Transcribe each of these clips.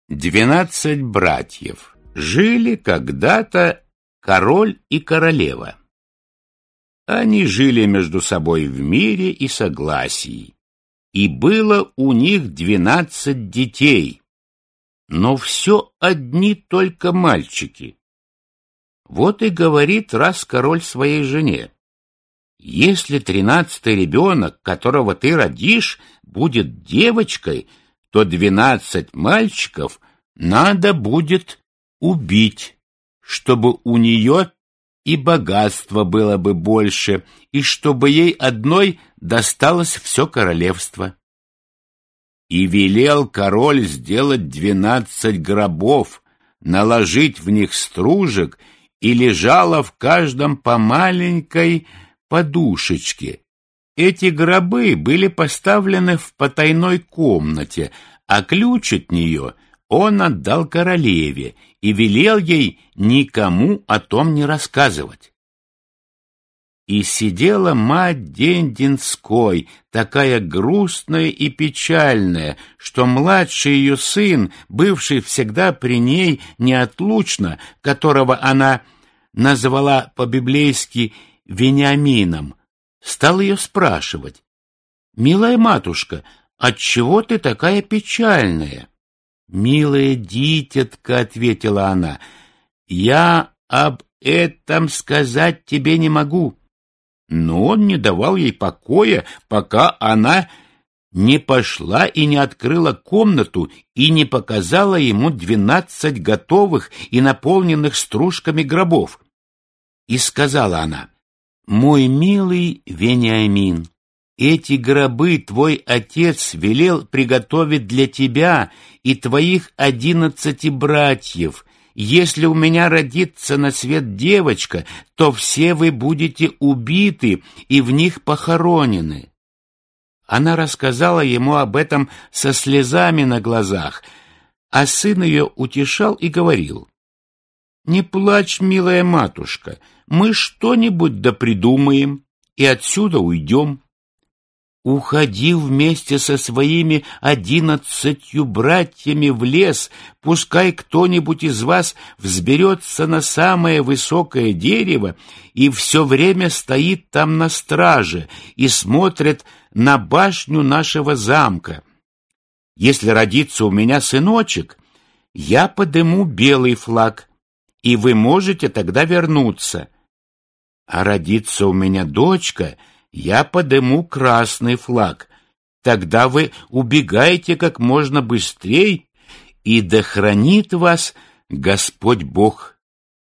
12 братьев. Жили когда-то король и королева. Они жили между собой в мире и согласии, и было у них 12 детей, но все одни только мальчики. Вот и говорит раз король своей жене: если 13-й ребенок, которого ты родишь, будет девочкой, то 12 мальчиков надо будет убить, чтобы у нее и богатство было бы больше, и чтобы ей одной досталось все королевство. И велел король сделать 12 гробов, наложить в них стружек, и лежало в каждом по маленькой подушечке. Эти гробы были поставлены в потайной комнате, а ключ от нее он отдал королеве и велел ей никому о том не рассказывать. И сидела мать день-деньской, такая грустная и печальная, что младший ее сын, бывший всегда при ней неотлучно, которого она назвала по-библейски Вениамином, стал ее спрашивать: «Милая матушка, отчего ты такая печальная?» «Милая дитятка», — ответила она, — «я об этом сказать тебе не могу». Но он не давал ей покоя, пока она не пошла и не открыла комнату и не показала ему 12 готовых и наполненных стружками гробов. И сказала она: «Мой милый Вениамин, эти гробы твой отец велел приготовить для тебя и твоих 11 братьев. Если у меня родится на свет девочка, то все вы будете убиты и в них похоронены». Она рассказала ему об этом со слезами на глазах, а сын ее утешал и говорил: «Не плачь, милая матушка, мы что-нибудь да придумаем и отсюда уйдем. Уходи вместе со своими 11 братьями в лес, пускай кто-нибудь из вас взберется на самое высокое дерево и все время стоит там на страже и смотрит на башню нашего замка. Если родится у меня сыночек, я подыму белый флаг, и вы можете тогда вернуться. А родится у меня дочка, я подыму красный флаг. Тогда вы убегаете как можно быстрее, и да хранит вас Господь Бог.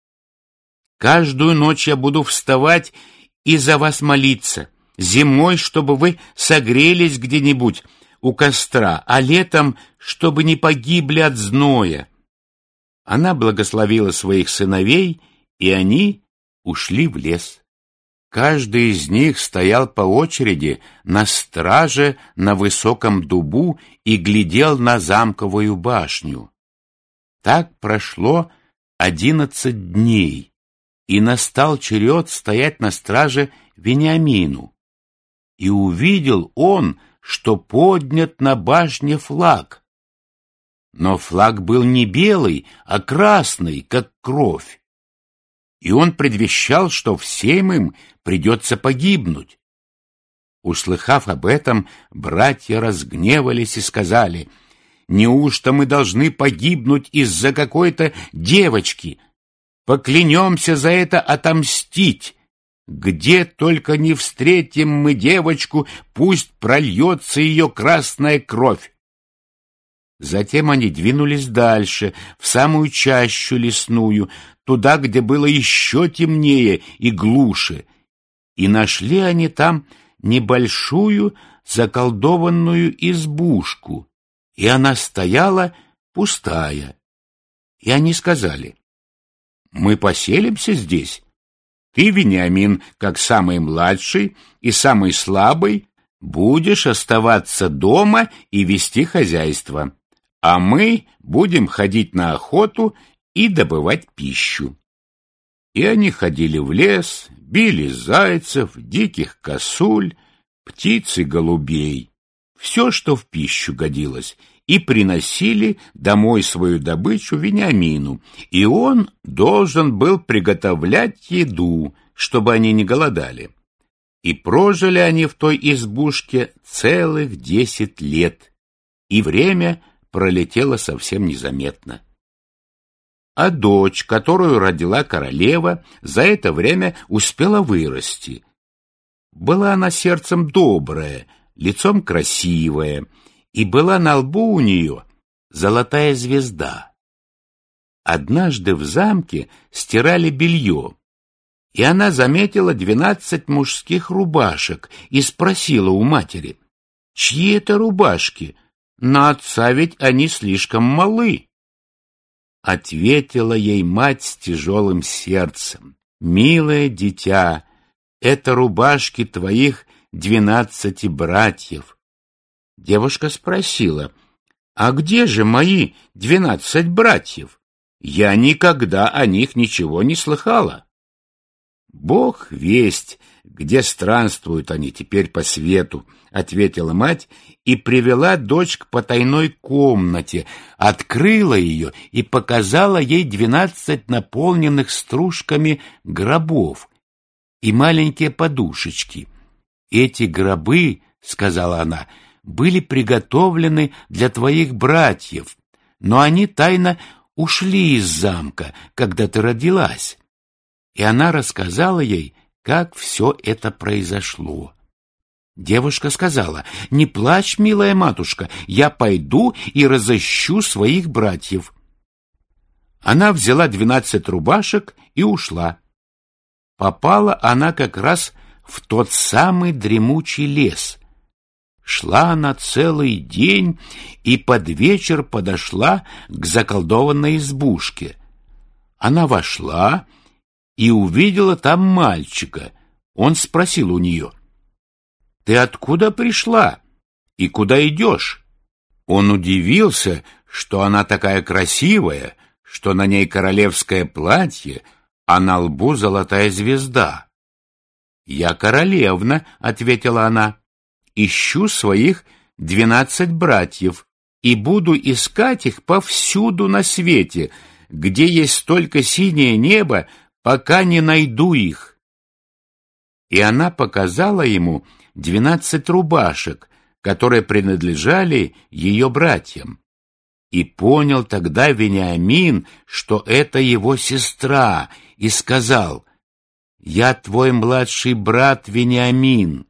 Каждую ночь я буду вставать и за вас молиться, зимой, чтобы вы согрелись где-нибудь у костра, а летом, чтобы не погибли от зноя». Она благословила своих сыновей, и они ушли в лес. Каждый из них стоял по очереди на страже на высоком дубу и глядел на замковую башню. Так прошло 11 дней, и настал черед стоять на страже Вениамину. И увидел он, что поднят на башне флаг. Но флаг был не белый, а красный, как кровь. И он предвещал, что всем им придется погибнуть. Услыхав об этом, братья разгневались и сказали: «Неужто мы должны погибнуть из-за какой-то девочки? Поклянемся за это отомстить. Где только не встретим мы девочку, пусть прольется ее красная кровь». Затем они двинулись дальше, в самую чащу лесную, туда, где было еще темнее и глуше, и нашли они там небольшую заколдованную избушку, и она стояла пустая. И они сказали: «Мы поселимся здесь. Ты, Вениамин, как самый младший и самый слабый, будешь оставаться дома и вести хозяйство, а мы будем ходить на охоту и добывать пищу». И они ходили в лес, били зайцев, диких косуль, птиц и голубей, все, что в пищу годилось, и приносили домой свою добычу Вениамину, и он должен был приготовлять еду, чтобы они не голодали. И прожили они в той избушке целых 10 лет, и время пролетело совсем незаметно. А дочь, которую родила королева, за это время успела вырасти. Была она сердцем добрая, лицом красивая, и была на лбу у нее золотая звезда. Однажды в замке стирали белье, и она заметила 12 мужских рубашек и спросила у матери: «Чьи это рубашки? На отца ведь они слишком малы». Ответила ей мать с тяжелым сердцем: «Милое дитя, это рубашки твоих 12 братьев». Девушка спросила: «А где же мои 12 братьев? Я никогда о них ничего не слыхала». «Бог весть, где странствуют они теперь по свету», — ответила мать и привела дочь к потайной комнате, открыла ее и показала ей 12 наполненных стружками гробов и маленькие подушечки. «Эти гробы, — сказала она, — были приготовлены для твоих братьев, но они тайно ушли из замка, когда ты родилась». И она рассказала ей, как все это произошло. Девушка сказала: «Не плачь, милая матушка, я пойду и разыщу своих братьев». Она взяла 12 рубашек и ушла. Попала она как раз в тот самый дремучий лес. Шла она целый день и под вечер подошла к заколдованной избушке. Она вошла и увидела там мальчика. Он спросил у нее: «Ты откуда пришла и куда идешь?» Он удивился, что она такая красивая, что на ней королевское платье, а на лбу золотая звезда. «Я королевна, — ответила она, — ищу своих 12 братьев и буду искать их повсюду на свете, где есть только синее небо, пока не найду их». И она показала ему 12 рубашек, которые принадлежали ее братьям. И понял тогда Вениамин, что это его сестра, и сказал: «Я твой младший брат Вениамин».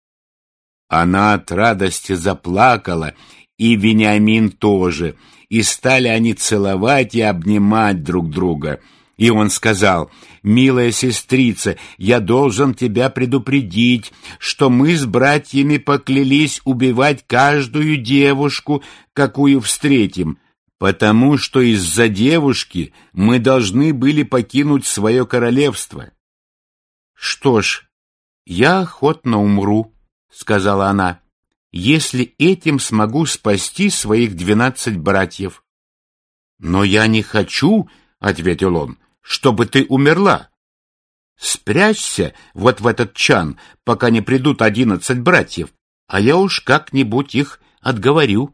Она от радости заплакала, и Вениамин тоже, и стали они целовать и обнимать друг друга. И он сказал: «Милая сестрица, я должен тебя предупредить, что мы с братьями поклялись убивать каждую девушку, какую встретим, потому что из-за девушки мы должны были покинуть свое королевство». «Что ж, я охотно умру, — сказала она, — если этим смогу спасти своих 12 братьев». «Но я не хочу, — ответил он, — чтобы ты умерла. Спрячься вот в этот чан, пока не придут 11 братьев, а я уж как-нибудь их отговорю».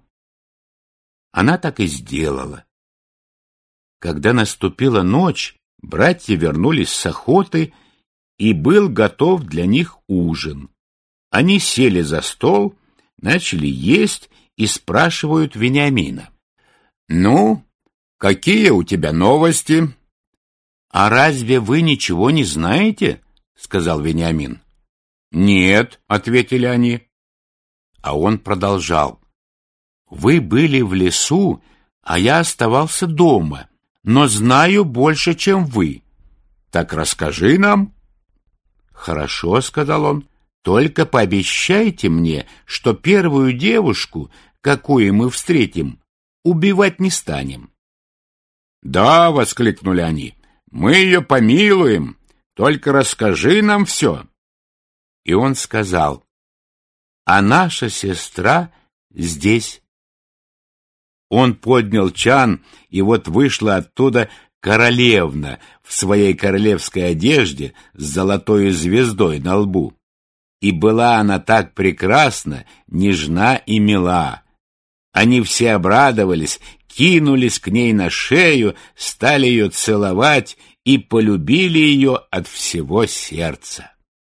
Она так и сделала. Когда наступила ночь, братья вернулись с охоты, и был готов для них ужин. Они сели за стол, начали есть и спрашивают Вениамина: «Ну, какие у тебя новости?» «А разве вы ничего не знаете?» — сказал Вениамин. «Нет», — ответили они. А он продолжал: «Вы были в лесу, а я оставался дома, но знаю больше, чем вы. Так расскажи нам». «Хорошо», — сказал он, — «только пообещайте мне, что первую девушку, какую мы встретим, убивать не станем». «Да», — воскликнули они, — «мы ее помилуем, только расскажи нам все». И он сказал: «А наша сестра здесь». Он поднял чан, и вот вышла оттуда королевна в своей королевской одежде с золотой звездой на лбу. И была она так прекрасна, нежна и мила. Они все обрадовались, кинулись к ней на шею, стали ее целовать и полюбили ее от всего сердца.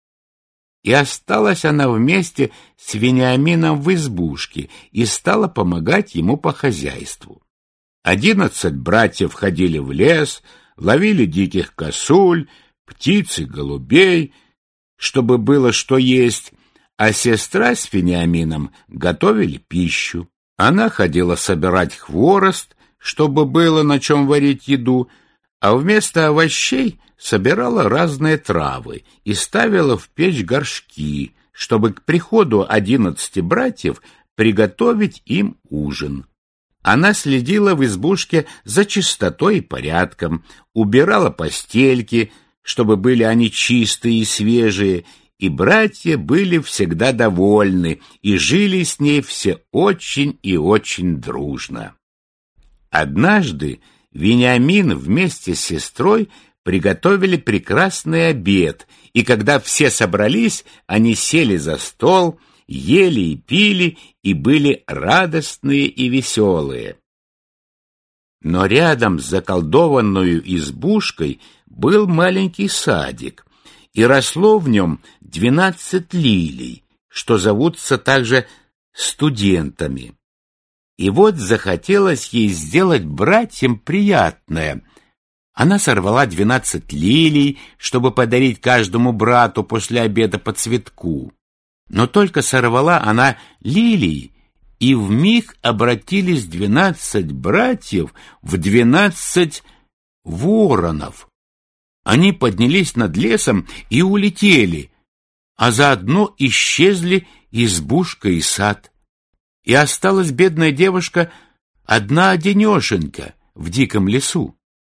И осталась она вместе с Вениамином в избушке и стала помогать ему по хозяйству. 11 братьев ходили в лес, ловили диких косуль, птиц и голубей, чтобы было что есть, а сестра с Вениамином готовили пищу. Она ходила собирать хворост, чтобы было на чем варить еду, а вместо овощей собирала разные травы и ставила в печь горшки, чтобы к приходу 11 братьев приготовить им ужин. Она следила в избушке за чистотой и порядком, убирала постельки, чтобы были они чистые и свежие, и братья были всегда довольны и жили с ней все очень и очень дружно. Однажды Вениамин вместе с сестрой приготовили прекрасный обед, и когда все собрались, они сели за стол, ели и пили, и были радостные и веселые. Но рядом с заколдованную избушкой был маленький садик, и росло в нем 12 лилий, что зовутся также студентами. И вот захотелось ей сделать братьям приятное. Она сорвала 12 лилий, чтобы подарить каждому брату после обеда по цветку. Но только сорвала она лилии, и вмиг обратились 12 братьев в 12 воронов. Они поднялись над лесом и улетели, а заодно исчезли избушка и сад. И осталась бедная девушка одна-одинешенька в диком лесу.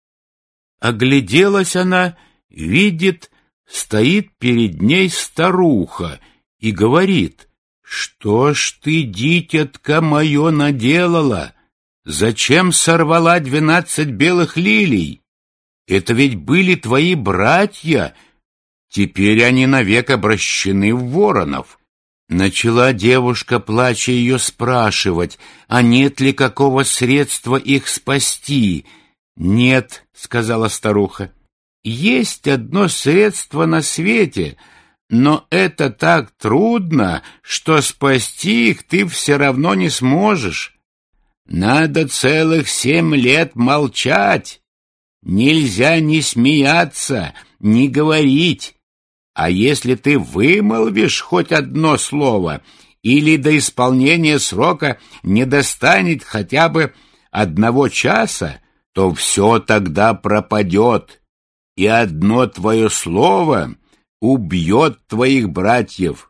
Огляделась она, видит, стоит перед ней старуха и говорит: «Что ж ты, дитятка мое, наделала? Зачем сорвала 12 белых лилий? Это ведь были твои братья, теперь они навек обращены в воронов». Начала девушка, плача, ее спрашивать, а нет ли какого средства их спасти. «Нет», — сказала старуха, — «есть одно средство на свете, но это так трудно, что спасти их ты все равно не сможешь. Надо целых 7 лет молчать, нельзя ни смеяться, ни говорить. А если ты вымолвишь хоть одно слово или до исполнения срока не достанет хотя бы 1 часа, то все тогда пропадет, и одно твое слово убьет твоих братьев».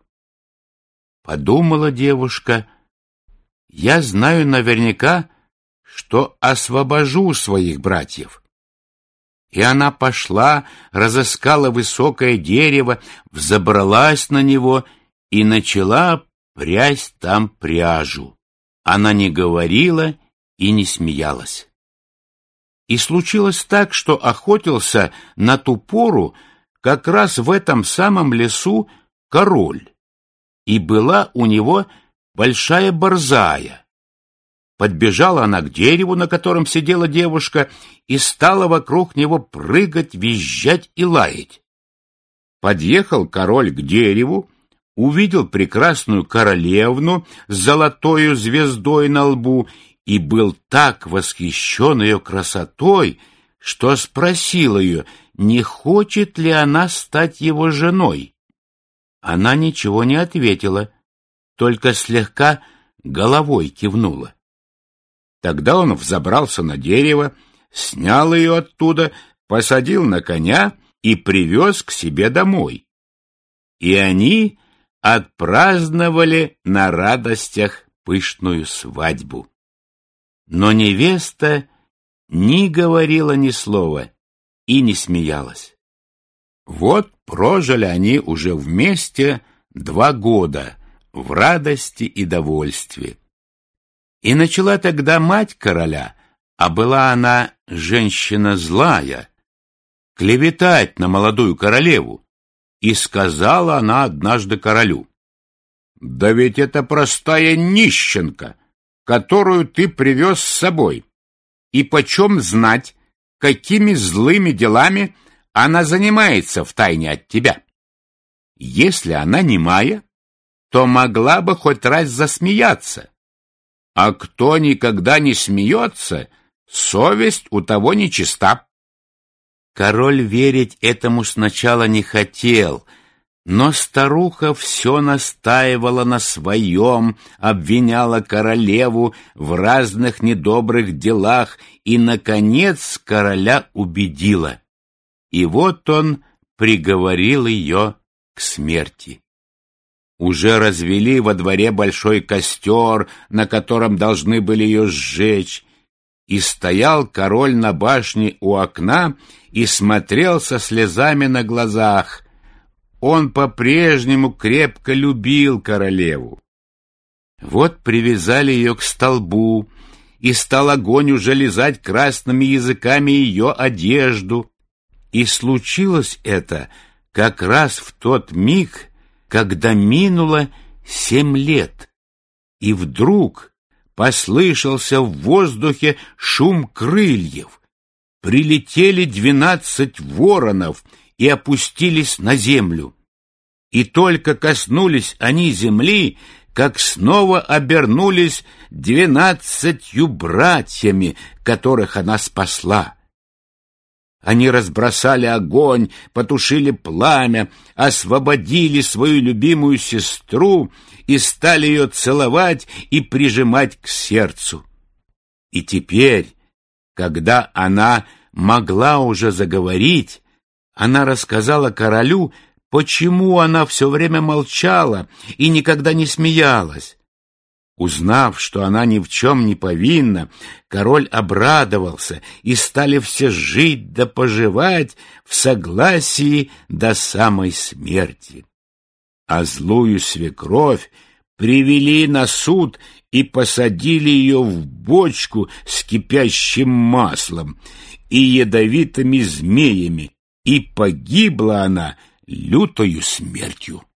Подумала девушка: «Я знаю наверняка, что освобожу своих братьев». И она пошла, разыскала высокое дерево, взобралась на него и начала прясть там пряжу. Она не говорила и не смеялась. И случилось так, что охотился на ту пору как раз в этом самом лесу король, и была у него большая борзая. Подбежала она к дереву, на котором сидела девушка, и стала вокруг него прыгать, визжать и лаять. Подъехал король к дереву, увидел прекрасную королевну с золотою звездой на лбу и был так восхищен ее красотой, что спросил ее, не хочет ли она стать его женой. Она ничего не ответила, только слегка головой кивнула. Тогда он взобрался на дерево, снял ее оттуда, посадил на коня и привез к себе домой. И они отпраздновали на радостях пышную свадьбу. Но невеста ни говорила ни слова и не смеялась. Вот прожили они уже вместе 2 года в радости и довольстве. И начала тогда мать короля, а была она женщина злая, клеветать на молодую королеву, и сказала она однажды королю: «Да ведь это простая нищенка, которую ты привез с собой? И почем знать, какими злыми делами она занимается втайне от тебя? Если она немая, то могла бы хоть раз засмеяться. А кто никогда не смеется, совесть у того нечиста». Король верить этому сначала не хотел, но старуха все настаивала на своем, обвиняла королеву в разных недобрых делах и, наконец, короля убедила. И вот он приговорил ее к смерти. Уже развели во дворе большой костер, на котором должны были ее сжечь, и стоял король на башне у окна и смотрел со слезами на глазах. Он по-прежнему крепко любил королеву. Вот привязали ее к столбу, и стал огонь уже лизать красными языками ее одежду. И случилось это как раз в тот миг, когда минуло 7 лет, и вдруг послышался в воздухе шум крыльев. Прилетели 12 воронов и опустились на землю. И только коснулись они земли, как снова обернулись 12 братьями, которых она спасла. Они разбросали огонь, потушили пламя, освободили свою любимую сестру и стали ее целовать и прижимать к сердцу. И теперь, когда она могла уже заговорить, она рассказала королю, почему она все время молчала и никогда не смеялась. Узнав, что она ни в чем не повинна, король обрадовался, и стали все жить да поживать в согласии до самой смерти. А злую свекровь привели на суд и посадили ее в бочку с кипящим маслом и ядовитыми змеями, и погибла она лютою смертью.